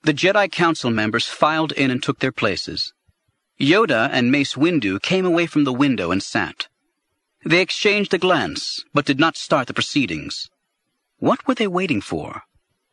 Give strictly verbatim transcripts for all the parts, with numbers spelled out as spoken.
The Jedi Council members filed in and took their places. Yoda and Mace Windu came away from the window and sat. They exchanged a glance, but did not start the proceedings. What were they waiting for?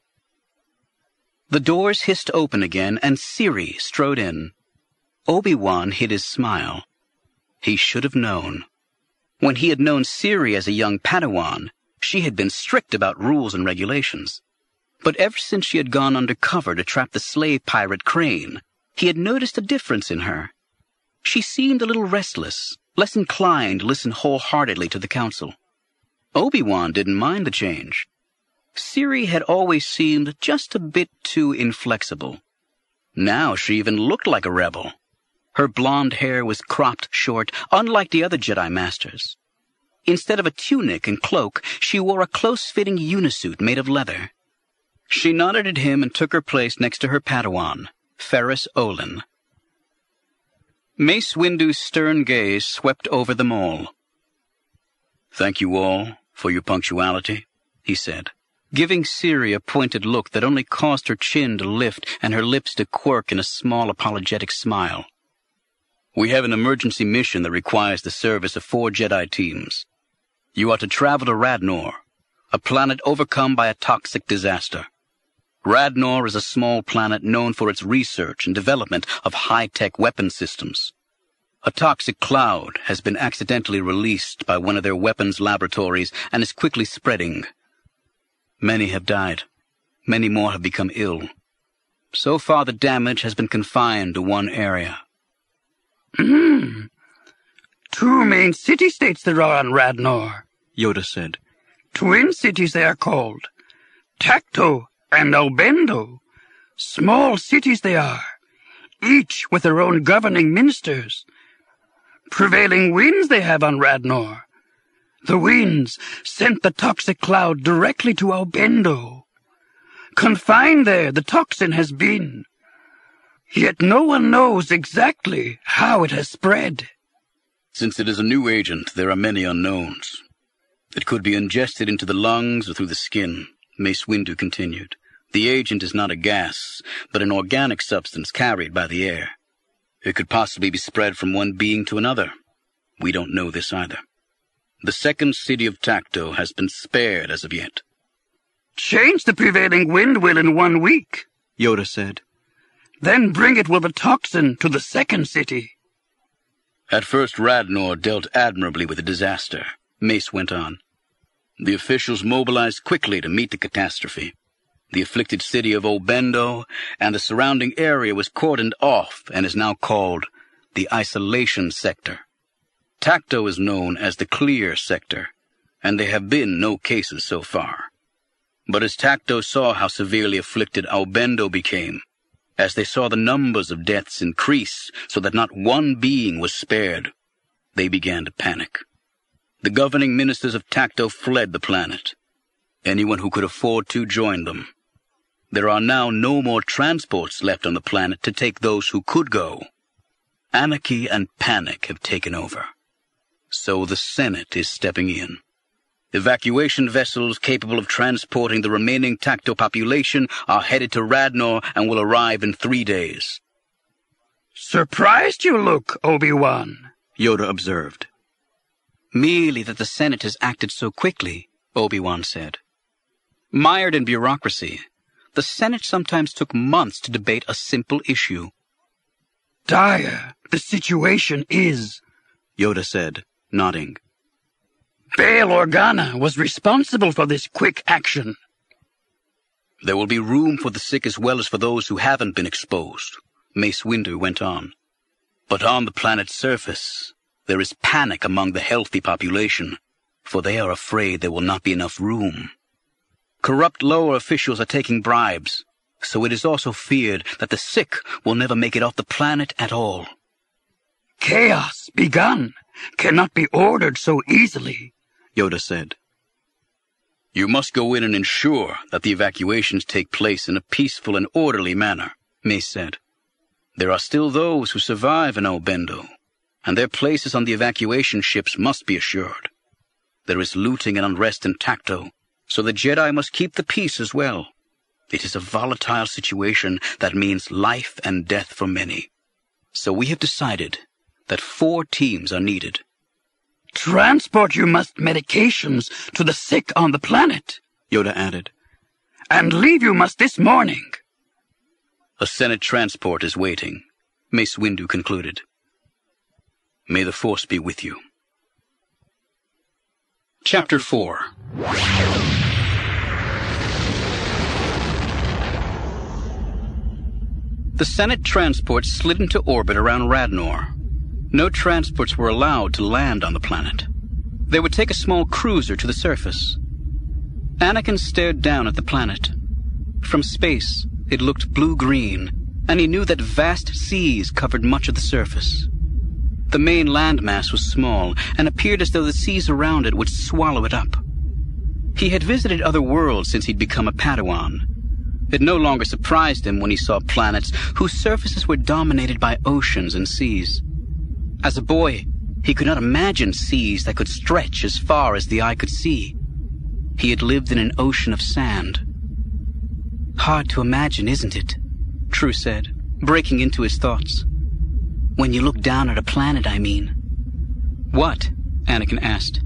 The doors hissed open again, and Ciri strode in. Obi-Wan hid his smile. He should have known. When he had known Ciri as a young Padawan, she had been strict about rules and regulations. But ever since she had gone undercover to trap the slave pirate Crane, he had noticed a difference in her. She seemed a little restless, less inclined to listen wholeheartedly to the council. Obi-Wan didn't mind the change. Ciri had always seemed just a bit too inflexible. Now she even looked like a rebel. Her blonde hair was cropped short, unlike the other Jedi Masters. Instead of a tunic and cloak, she wore a close-fitting unisuit made of leather. She nodded at him and took her place next to her Padawan, Ferrus Olin. Mace Windu's stern gaze swept over them all. "Thank you all for your punctuality," he said, giving Ciri a pointed look that only caused her chin to lift and her lips to quirk in a small apologetic smile. "We have an emergency mission that requires the service of four Jedi teams. You are to travel to Radnor, a planet overcome by a toxic disaster. Radnor is a small planet known for its research and development of high-tech weapon systems. A toxic cloud has been accidentally released by one of their weapons laboratories and is quickly spreading. Many have died. Many more have become ill. So far the damage has been confined to one area." Hmm. Two main city-states there are on Radnor, Yoda said. Twin cities they are called. Tacto and Albendo. Small cities they are, each with their own governing ministers. Prevailing winds they have on Radnor. The winds sent the toxic cloud directly to Albendo. Confined there, the toxin has been. Yet no one knows exactly how it has spread. "Since it is a new agent, there are many unknowns. It could be ingested into the lungs or through the skin," Mace Windu continued. "The agent is not a gas, but an organic substance carried by the air. It could possibly be spread from one being to another. We don't know this either. The second city of Tacto has been spared as of yet." "Change the prevailing wind will in one week," Yoda said. "Then bring it with a toxin to the second city." "At first Radnor dealt admirably with the disaster," Mace went on. "The officials mobilized quickly to meet the catastrophe. The afflicted city of Obendo and the surrounding area was cordoned off and is now called the Isolation Sector. Tacto is known as the Clear Sector, and there have been no cases so far. But as Tacto saw how severely afflicted Albendo became, as they saw the numbers of deaths increase so that not one being was spared, they began to panic. The governing ministers of Tacto fled the planet. Anyone who could afford to joined them. There are now no more transports left on the planet to take those who could go. Anarchy and panic have taken over. So the Senate is stepping in. Evacuation vessels capable of transporting the remaining Tacto population are headed to Radnor and will arrive in three days." "Surprised you look, Obi-Wan," Yoda observed. "Merely that the Senate has acted so quickly," Obi-Wan said. "Mired in bureaucracy, the Senate sometimes took months to debate a simple issue." "Dire the situation is," Yoda said, nodding. "Bail Organa was responsible for this quick action." "There will be room for the sick as well as for those who haven't been exposed," Mace Windu went on. "But on the planet's surface, there is panic among the healthy population, for they are afraid there will not be enough room. Corrupt lower officials are taking bribes, so it is also feared that the sick will never make it off the planet at all." "Chaos begun cannot be ordered so easily," Yoda said. "You must go in and ensure that the evacuations take place in a peaceful and orderly manner," Mace said. "There are still those who survive in Albendo, and their places on the evacuation ships must be assured. There is looting and unrest in Tacto, so the Jedi must keep the peace as well. It is a volatile situation that means life and death for many. So we have decided that four teams are needed. Transport you must medications to the sick on the planet, Yoda added. And leave you must this morning. A Senate transport is waiting, Mace Windu concluded. May the Force be with you. Chapter four. The Senate transport slid into orbit around Radnor. No transports were allowed to land on the planet. They would take a small cruiser to the surface. Anakin stared down at the planet. From space, it looked blue-green, and he knew that vast seas covered much of the surface. The main landmass was small, and appeared as though the seas around it would swallow it up. He had visited other worlds since he'd become a Padawan. It no longer surprised him when he saw planets whose surfaces were dominated by oceans and seas. As a boy, he could not imagine seas that could stretch as far as the eye could see. He had lived in an ocean of sand. Hard to imagine, isn't it? True said, breaking into his thoughts. When you look down at a planet, I mean. What? Anakin asked.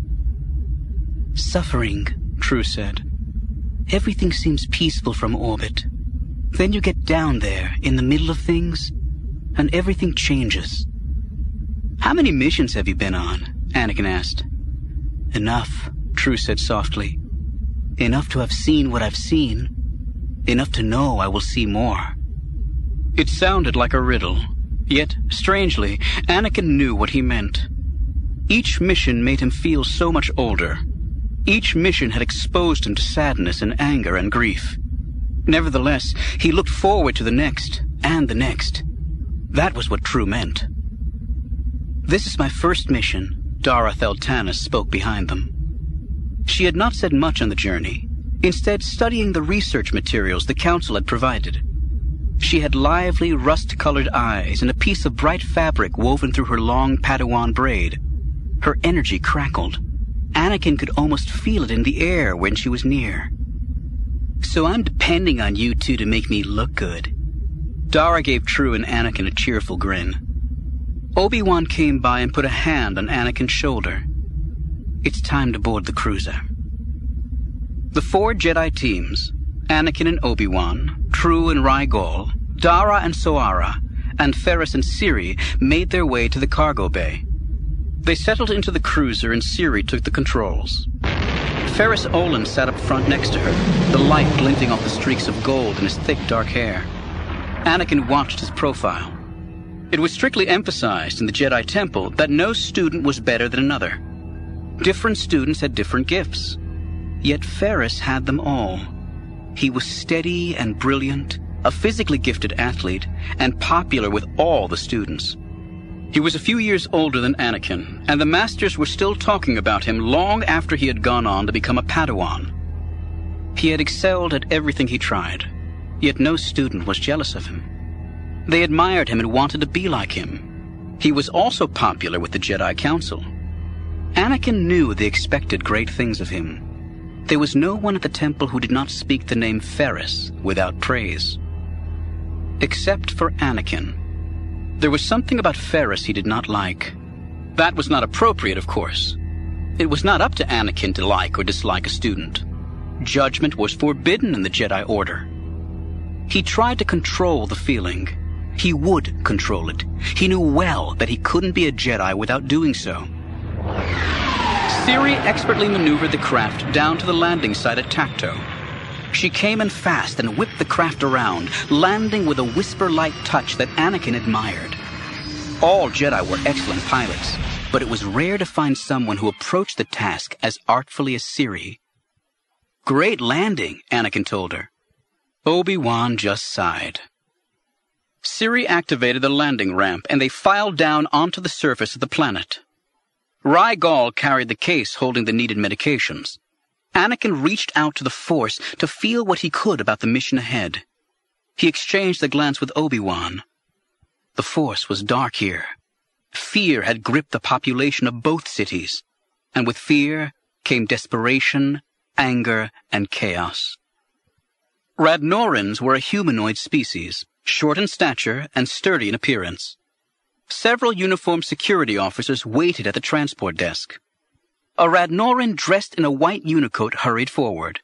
Suffering, True said. Everything seems peaceful from orbit. Then you get down there, in the middle of things, and everything changes. How many missions have you been on? Anakin asked. Enough, True said softly. Enough to have seen what I've seen. Enough to know I will see more. It sounded like a riddle, yet, strangely, Anakin knew what he meant. Each mission made him feel so much older. Each mission had exposed him to sadness and anger and grief. Nevertheless, he looked forward to the next, and the next. That was what True meant. This is my first mission, Dara Theltanis spoke behind them. She had not said much on the journey, instead studying the research materials the Council had provided. She had lively, rust-colored eyes and a piece of bright fabric woven through her long Padawan braid. Her energy crackled. Anakin could almost feel it in the air when she was near. So I'm depending on you two to make me look good. Dara gave True and Anakin a cheerful grin. Obi-Wan came by and put a hand on Anakin's shoulder. It's time to board the cruiser. The four Jedi teams, Anakin and Obi-Wan, True and Rygol, Dara and Soara, and Ferris and Siri made their way to the cargo bay. They settled into the cruiser and Siri took the controls. Ferris Olin sat up front next to her, the light glinting off the streaks of gold in his thick dark hair. Anakin watched his profile. It was strictly emphasized in the Jedi Temple that no student was better than another. Different students had different gifts. Yet Ferris had them all. He was steady and brilliant, a physically gifted athlete, and popular with all the students. He was a few years older than Anakin, and the Masters were still talking about him long after he had gone on to become a Padawan. He had excelled at everything he tried, yet no student was jealous of him. They admired him and wanted to be like him. He was also popular with the Jedi Council. Anakin knew they expected great things of him. There was no one at the temple who did not speak the name Ferris without praise. Except for Anakin. There was something about Ferris he did not like. That was not appropriate, of course. It was not up to Anakin to like or dislike a student. Judgment was forbidden in the Jedi Order. He tried to control the feeling. He would control it. He knew well that he couldn't be a Jedi without doing so. Siri expertly maneuvered the craft down to the landing site at Tacto. She came in fast and whipped the craft around, landing with a whisper-like touch that Anakin admired. All Jedi were excellent pilots, but it was rare to find someone who approached the task as artfully as Siri. Great landing, Anakin told her. Obi-Wan just sighed. Siri activated the landing ramp, and they filed down onto the surface of the planet. Rygol carried the case holding the needed medications. Anakin reached out to the Force to feel what he could about the mission ahead. He exchanged a glance with Obi-Wan. The Force was dark here. Fear had gripped the population of both cities, and with fear came desperation, anger, and chaos. Radnorans were a humanoid species, short in stature and sturdy in appearance. Several uniformed security officers waited at the transport desk. A Radnoran dressed in a white unicoat hurried forward.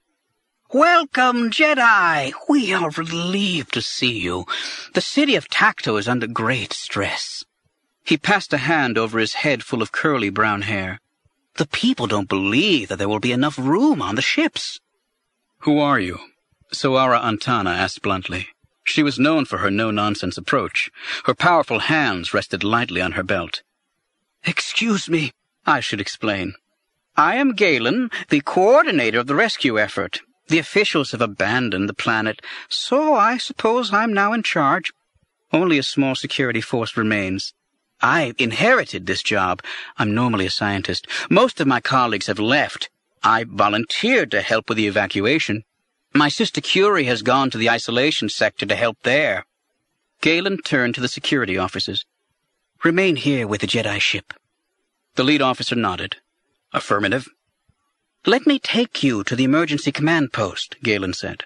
"Welcome, Jedi! We are relieved to see you. The city of Tacto is under great stress." He passed a hand over his head full of curly brown hair. "The people don't believe that there will be enough room on the ships." "Who are you?" Soara Antana asked bluntly. She was known for her no-nonsense approach. Her powerful hands rested lightly on her belt. "Excuse me," I should explain. "I am Galen, the coordinator of the rescue effort. The officials have abandoned the planet, so I suppose I'm now in charge. Only a small security force remains. I inherited this job. I'm normally a scientist. Most of my colleagues have left. I volunteered to help with the evacuation. My sister Curie has gone to the isolation sector to help there." Galen turned to the security officers. "Remain here with the Jedi ship." The lead officer nodded. "Affirmative." "Let me take you to the emergency command post," Galen said.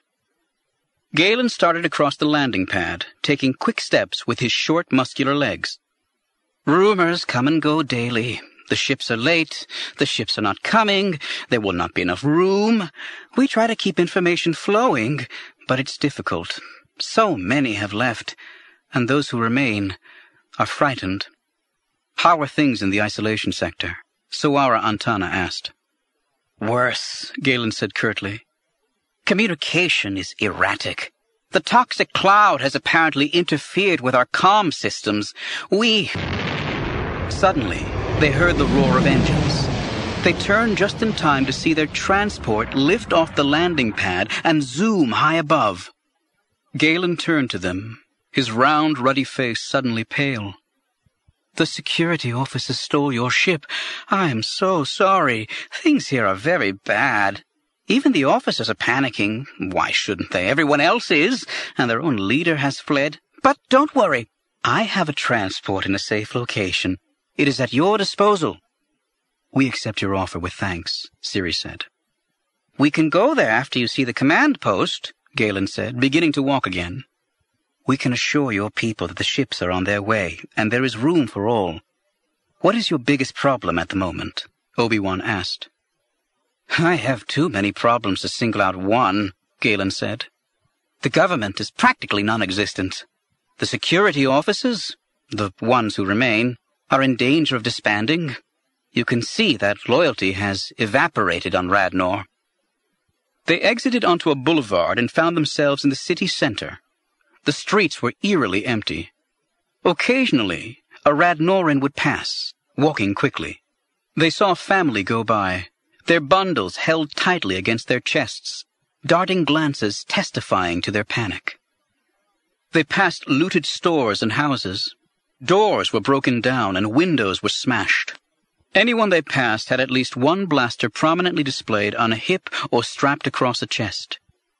Galen started across the landing pad, taking quick steps with his short, muscular legs. Rumors come and go daily. The ships are late. The ships are not coming. There will not be enough room. We try to keep information flowing, but it's difficult. So many have left, and those who remain are frightened. "How are things in the isolation sector?" Soara Antana asked. "Worse," Galen said curtly. "Communication is erratic. The toxic cloud has apparently interfered with our comm systems. We..." Suddenly, they heard the roar of engines. They turned just in time to see their transport lift off the landing pad and zoom high above. Galen turned to them, his round, ruddy face suddenly pale. "The security officers stole your ship. I am so sorry. Things here are very bad. Even the officers are panicking. Why shouldn't they? Everyone else is, and their own leader has fled. But don't worry. I have a transport in a safe location. It is at your disposal." "We accept your offer with thanks," Siri said. "We can go there after you see the command post," Galen said, beginning to walk again. "We can assure your people that the ships are on their way, and there is room for all." "What is your biggest problem at the moment?" Obi-Wan asked. "I have too many problems to single out one," Galen said. "The government is practically non-existent. The security officers, the ones who remain, are in danger of disbanding. You can see that loyalty has evaporated on Radnor." They exited onto a boulevard and found themselves in the city center. The streets were eerily empty. Occasionally, a Radnoran would pass, walking quickly. They saw a family go by, their bundles held tightly against their chests, darting glances testifying to their panic. They passed looted stores and houses. Doors were broken down and windows were smashed. Anyone they passed had at least one blaster prominently displayed on a hip or strapped across a chest.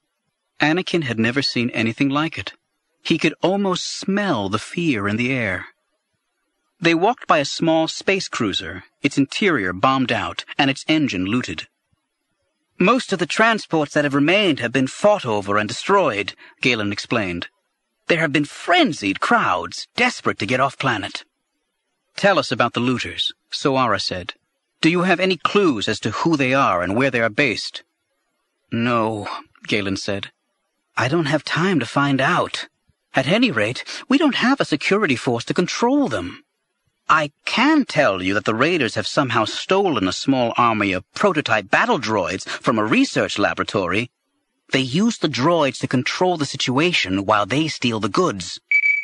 Anakin had never seen anything like it. He could almost smell the fear in the air. They walked by a small space cruiser, its interior bombed out and its engine looted. "Most of the transports that have remained have been fought over and destroyed," Galen explained. "There have been frenzied crowds, desperate to get off planet." "Tell us about the looters," Soara said. "Do you have any clues as to who they are and where they are based?" "No," Galen said. "I don't have time to find out. At any rate, we don't have a security force to control them. I can tell you that the raiders have somehow stolen a small army of prototype battle droids from a research laboratory. They use the droids to control the situation while they steal the goods."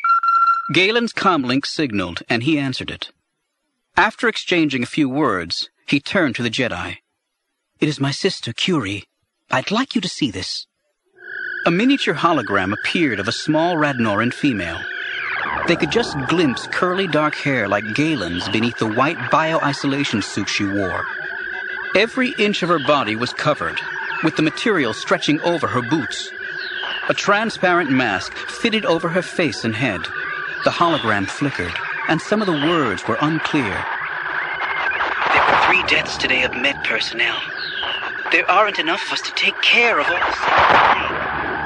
Galen's comlink signaled, and he answered it. After exchanging a few words, he turned to the Jedi. "It is my sister, Curie. I'd like you to see this." A miniature hologram appeared of a small Radnoran female. They could just glimpse curly dark hair like Galen's beneath the white bio-isolation suit she wore. Every inch of her body was covered, with the material stretching over her boots. A transparent mask fitted over her face and head. The hologram flickered, and some of the words were unclear. "There were three deaths today of med personnel. There aren't enough of us to take care of all this.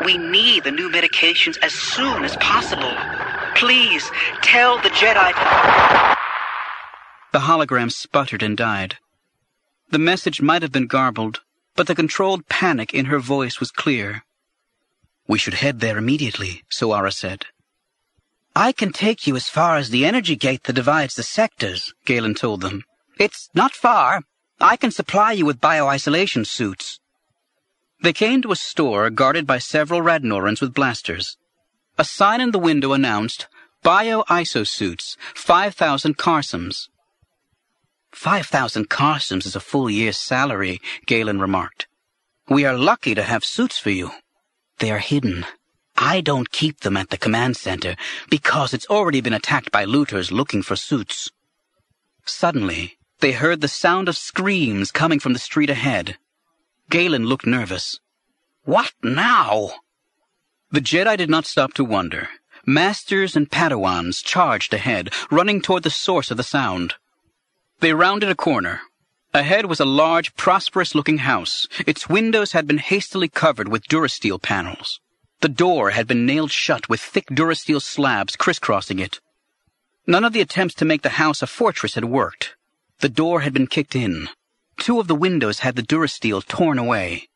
We need the new medications as soon as possible. Please, tell the Jedi... The hologram sputtered and died. The message might have been garbled, but the controlled panic in her voice was clear. We should head there immediately, Soara said. I can take you as far as the energy gate that divides the sectors, Galen told them. It's not far. I can supply you with bio-isolation suits. They came to a store guarded by several Radnorans with blasters. A sign in the window announced, Bio-iso-suits, five thousand Karsams. Five thousand Karsams is a full year's salary, Galen remarked. We are lucky to have suits for you. They are hidden. I don't keep them at the command center because it's already been attacked by looters looking for suits. Suddenly, they heard the sound of screams coming from the street ahead. Galen looked nervous. What now? The Jedi did not stop to wonder. Masters and Padawans charged ahead, running toward the source of the sound. They rounded a corner. Ahead was a large, prosperous-looking house. Its windows had been hastily covered with Durasteel panels. The door had been nailed shut with thick Durasteel slabs crisscrossing it. None of the attempts to make the house a fortress had worked. The door had been kicked in. Two of the windows had the Durasteel torn away.